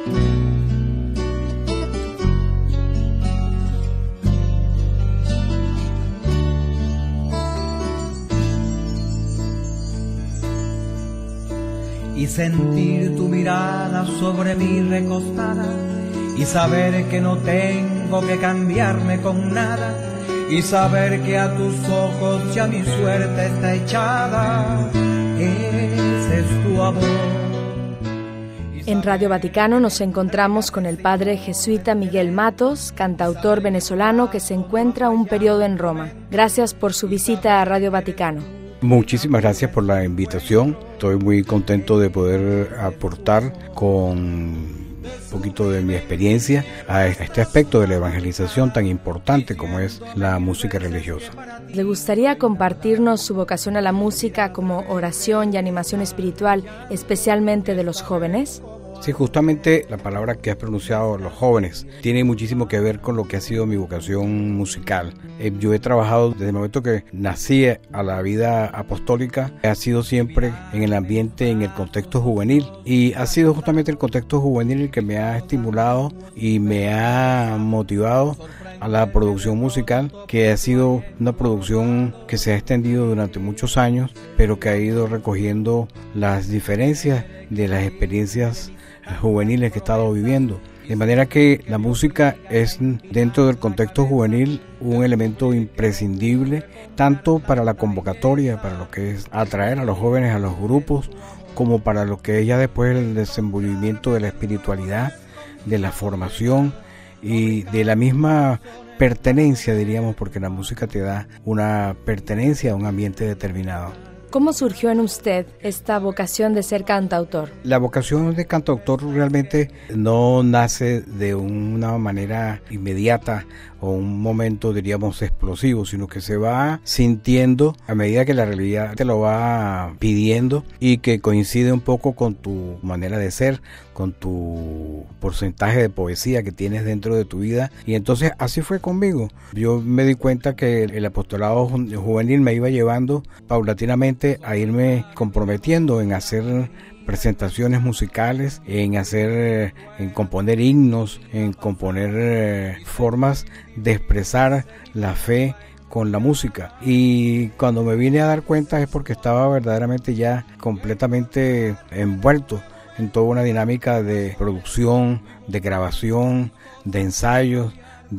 Y sentir tu mirada sobre mí recostada, y saber que no tengo que cambiarme con nada, y saber que a tus ojos ya mi suerte está echada. Ese es tu amor. En Radio Vaticano nos encontramos con el padre jesuita Miguel Matos, cantautor venezolano que se encuentra un periodo en Roma. Gracias por su visita a Radio Vaticano. Muchísimas gracias por la invitación. Estoy muy contento de poder aportar con un poquito de mi experiencia a este aspecto de la evangelización tan importante como es la música religiosa. ¿Le gustaría compartirnos su vocación a la música como oración y animación espiritual, especialmente de los jóvenes? Sí, justamente la palabra que has pronunciado, los jóvenes, tiene muchísimo que ver con lo que ha sido mi vocación musical. Yo he trabajado desde el momento que nací a la vida apostólica, ha sido siempre en el ambiente, en el contexto juvenil, y ha sido justamente el contexto juvenil el que me ha estimulado y me ha motivado a la producción musical, que ha sido una producción que se ha extendido durante muchos años, pero que ha ido recogiendo las diferencias de las experiencias juveniles que he estado viviendo. De manera que la música es, dentro del contexto juvenil, un elemento imprescindible, tanto para la convocatoria, para lo que es atraer a los jóvenes a los grupos, como para lo que es ya después el desenvolvimiento de la espiritualidad, de la formación y de la misma pertenencia, diríamos, porque la música te da una pertenencia a un ambiente determinado. ¿Cómo surgió en usted esta vocación de ser cantautor? La vocación de cantautor realmente no nace de una manera inmediata o un momento, diríamos, explosivo, sino que se va sintiendo a medida que la realidad te lo va pidiendo y que coincide un poco con tu manera de ser, con tu porcentaje de poesía que tienes dentro de tu vida. Y entonces así fue conmigo. Yo me di cuenta que el apostolado juvenil me iba llevando paulatinamente a irme comprometiendo en hacer presentaciones musicales, en componer himnos, en componer formas de expresar la fe con la música. Y cuando me vine a dar cuenta es porque estaba verdaderamente ya completamente envuelto en toda una dinámica de producción, de grabación, de ensayos,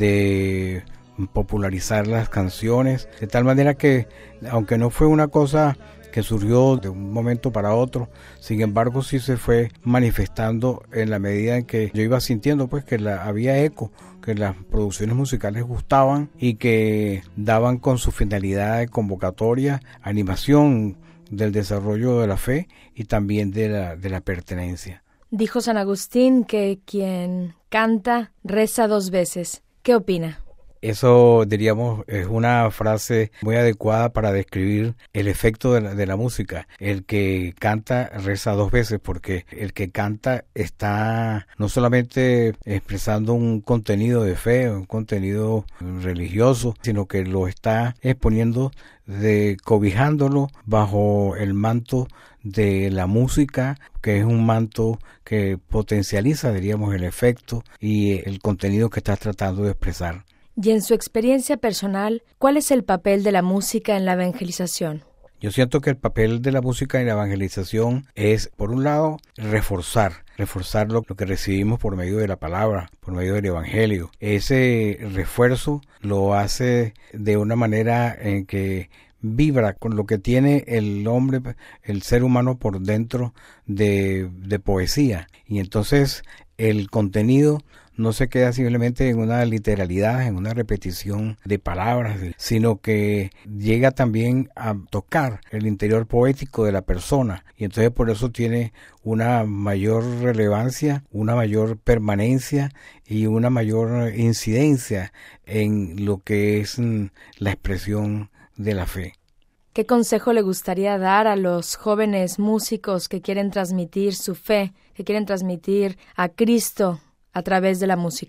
de popularizar las canciones, de tal manera que, aunque no fue una cosa que surgió de un momento para otro, sin embargo sí se fue manifestando en la medida en que yo iba sintiendo pues que había eco, que las producciones musicales gustaban y que daban con su finalidad de convocatoria, animación del desarrollo de la fe y también de la pertenencia. Dijo San Agustín que quien canta reza 2 veces. ¿Qué opina? Eso, diríamos, es una frase muy adecuada para describir el efecto de la música. El que canta reza 2 veces, porque el que canta está no solamente expresando un contenido de fe, un contenido religioso, sino que lo está exponiendo, cobijándolo bajo el manto de la música, que es un manto que potencializa, diríamos, el efecto y el contenido que estás tratando de expresar. Y en su experiencia personal, ¿cuál es el papel de la música en la evangelización? Yo siento que el papel de la música en la evangelización es, por un lado, reforzar lo que recibimos por medio de la palabra, por medio del evangelio. Ese refuerzo lo hace de una manera en que vibra con lo que tiene el hombre, el ser humano por dentro de poesía. Y entonces el contenido no se queda simplemente en una literalidad, en una repetición de palabras, sino que llega también a tocar el interior poético de la persona. Y entonces por eso tiene una mayor relevancia, una mayor permanencia y una mayor incidencia en lo que es la expresión de la fe. ¿Qué consejo le gustaría dar a los jóvenes músicos que quieren transmitir su fe, que quieren transmitir a Cristo a través de la música?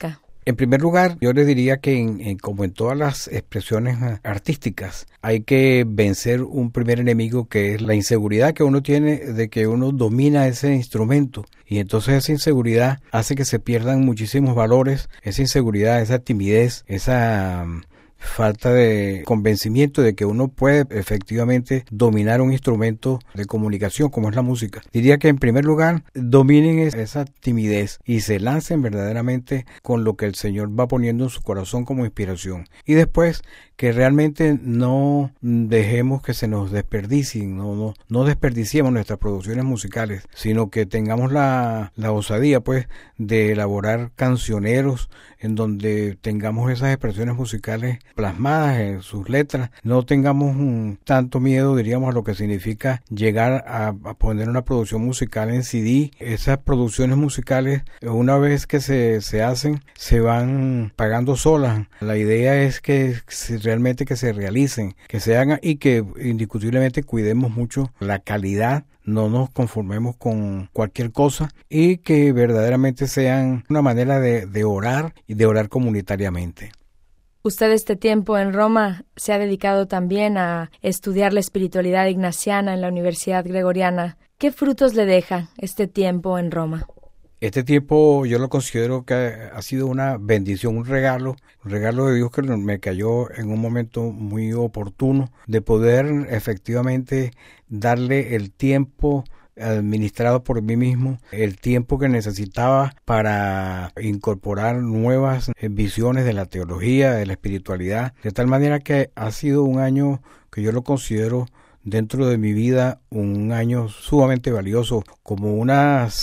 En primer lugar, yo les diría que como en todas las expresiones artísticas, hay que vencer un primer enemigo, que es la inseguridad que uno tiene de que uno domina ese instrumento. Y entonces esa inseguridad hace que se pierdan muchísimos valores, esa inseguridad, esa timidez, esa falta de convencimiento de que uno puede efectivamente dominar un instrumento de comunicación como es la música. Diría que en primer lugar dominen esa timidez y se lancen verdaderamente con lo que el Señor va poniendo en su corazón como inspiración. Y después que realmente no dejemos que se nos desperdicien, no desperdiciemos nuestras producciones musicales, sino que tengamos la osadía pues de elaborar cancioneros en donde tengamos esas expresiones musicales plasmadas en sus letras, no tengamos tanto miedo, diríamos, a lo que significa llegar a poner una producción musical en CD. Esas producciones musicales, una vez que se hacen, se van pagando solas. La idea es que realmente que se realicen, que se hagan y que indiscutiblemente cuidemos mucho la calidad, no nos conformemos con cualquier cosa y que verdaderamente sean una manera de orar y de orar comunitariamente. Usted este tiempo en Roma se ha dedicado también a estudiar la espiritualidad ignaciana en la Universidad Gregoriana. ¿Qué frutos le deja este tiempo en Roma? Este tiempo yo lo considero que ha sido una bendición, un regalo de Dios que me cayó en un momento muy oportuno de poder efectivamente darle el tiempo administrado por mí mismo, el tiempo que necesitaba para incorporar nuevas visiones de la teología, de la espiritualidad, de tal manera que ha sido un año que yo lo considero dentro de mi vida un año sumamente valioso, como un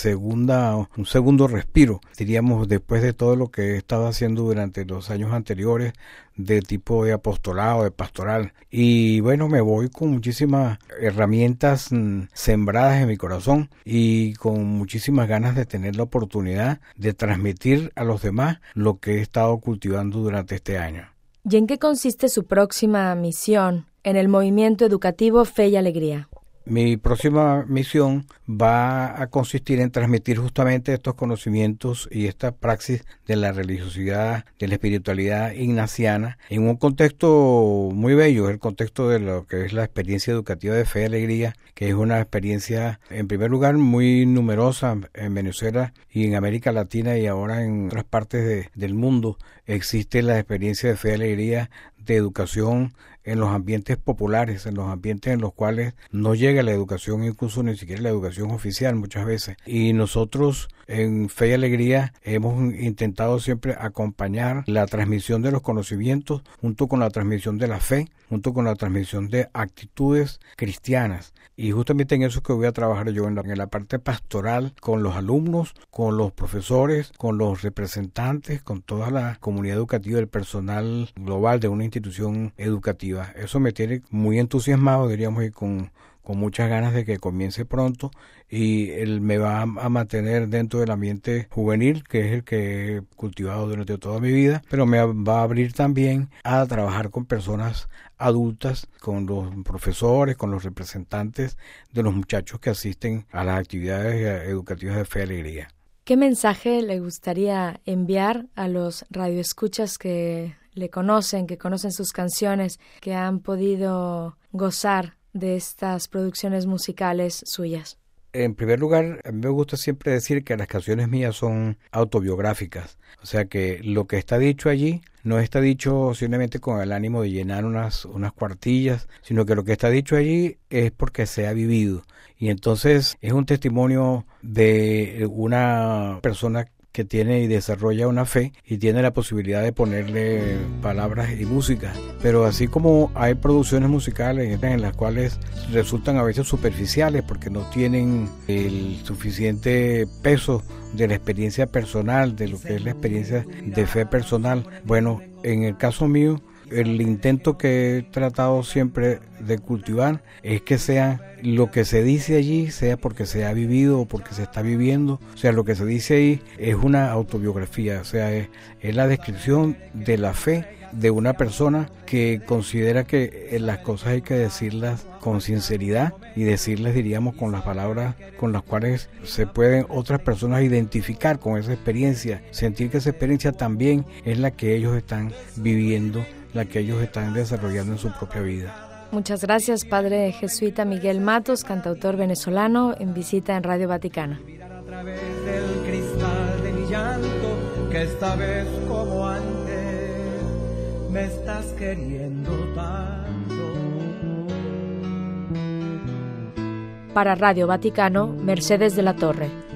segundo respiro, diríamos, después de todo lo que he estado haciendo durante los años anteriores de tipo de apostolado, de pastoral. Y bueno, me voy con muchísimas herramientas sembradas en mi corazón y con muchísimas ganas de tener la oportunidad de transmitir a los demás lo que he estado cultivando durante este año. ¿Y en qué consiste su próxima misión en el movimiento educativo Fe y Alegría? Mi próxima misión va a consistir en transmitir justamente estos conocimientos y esta praxis de la religiosidad, de la espiritualidad ignaciana, en un contexto muy bello, el contexto de lo que es la experiencia educativa de Fe y Alegría, que es una experiencia, en primer lugar, muy numerosa en Venezuela y en América Latina, y ahora en otras partes del mundo existe la experiencia de Fe y Alegría de educación en los ambientes populares, en los ambientes en los cuales no llega la educación, incluso ni siquiera la educación oficial muchas veces. Y nosotros en Fe y Alegría hemos intentado siempre acompañar la transmisión de los conocimientos junto con la transmisión de la fe, junto con la transmisión de actitudes cristianas. Y justamente en eso que voy a trabajar yo, en la parte pastoral, con los alumnos, con los profesores, con los representantes, con toda la comunidad educativa, el personal global de una institución educativa. Eso me tiene muy entusiasmado, diríamos, y con muchas ganas de que comience pronto, y él me va a mantener dentro del ambiente juvenil, que es el que he cultivado durante toda mi vida, pero me va a abrir también a trabajar con personas adultas, con los profesores, con los representantes de los muchachos que asisten a las actividades educativas de Fe y Alegría. ¿Qué mensaje le gustaría enviar a los radioescuchas que le conocen, que conocen sus canciones, que han podido gozar de estas producciones musicales suyas? En primer lugar, a mí me gusta siempre decir que las canciones mías son autobiográficas, o sea que lo que está dicho allí no está dicho simplemente con el ánimo de llenar unas cuartillas, sino que lo que está dicho allí es porque se ha vivido, y entonces es un testimonio de una persona que tiene y desarrolla una fe y tiene la posibilidad de ponerle palabras y música. Pero así como hay producciones musicales en las cuales resultan a veces superficiales porque no tienen el suficiente peso de la experiencia personal, de lo que es la experiencia de fe personal, bueno, en el caso mío el intento que he tratado siempre de cultivar es que sea lo que se dice allí, sea porque se ha vivido o porque se está viviendo. O sea, lo que se dice ahí es una autobiografía, o sea, es la descripción de la fe de una persona que considera que las cosas hay que decirlas con sinceridad y decirles, diríamos, con las palabras con las cuales se pueden otras personas identificar con esa experiencia, sentir que esa experiencia también es la que ellos están viviendo, la que ellos están desarrollando en su propia vida. Muchas gracias, padre jesuita Miguel Matos, cantautor venezolano, en visita en Radio Vaticano. A través del cristal de mi llanto, que esta vez como antes me estás queriendo tanto. Para Radio Vaticano, Mercedes de la Torre.